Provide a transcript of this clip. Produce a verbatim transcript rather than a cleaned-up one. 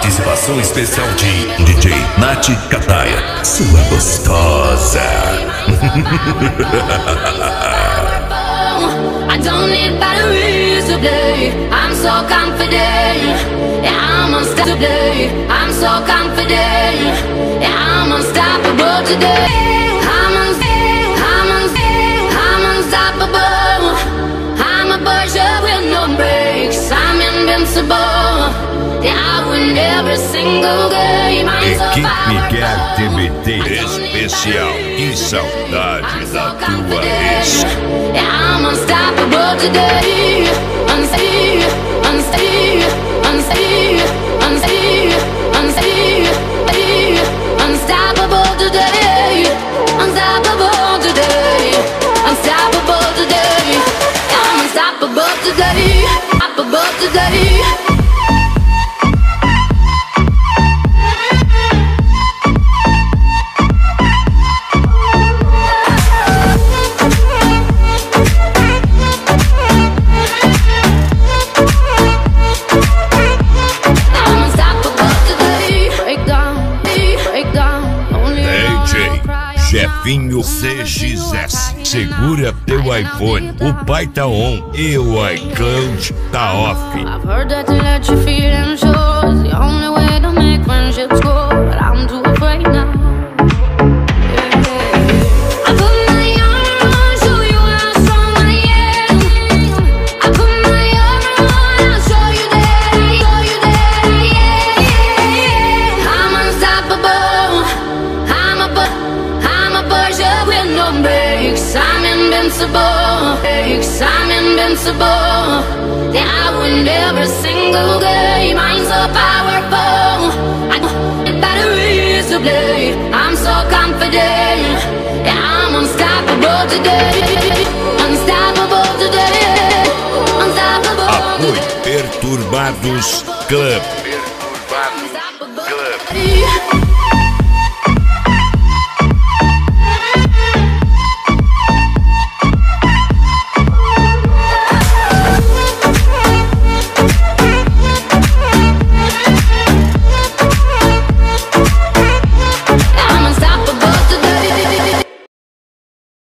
Participação especial de D J Nath Kataia, sua gostosa. I don't need batteries to play. I'm so confident. Yeah, I'm unstoppable today. I'm so confident. Yeah, I'm unstoppable today. I'm unstoppable. I'm unstoppable. I'm unstoppable. I'm a Persia with no brakes. I'm invincible. Yeah, I win every single game. I'm so Equipe Guerra T B T especial. Que saudade da tua ex. Yeah, I'm unstoppable today. Unstoppable, unstoppable, unstoppable, unstoppable, unstoppable, unstoppable today. Unstoppable today. Unstoppable today. Yeah, I'm unstoppable today. Unstoppable today. Jefinho C X S, segura teu iPhone, o pai tá on e o iCloud tá off. I've heard that to let you feel and sure is the only way to make friendships grow, but I'm too afraid now. I put my armor on, show you how strong I am. I put my armor on, I'll show you that I, show you that I am. I'm unstoppable. I'm a I'm a Persia with no brakes. I'm invincible. I'm invincible. Yeah, I win every single game. I'm so powerful. I got batteries to play. I'm so confident. Yeah, I'm unstoppable today. Unstoppable today. Unstoppable Apoio today. Perturbados Club. Unstoppable today.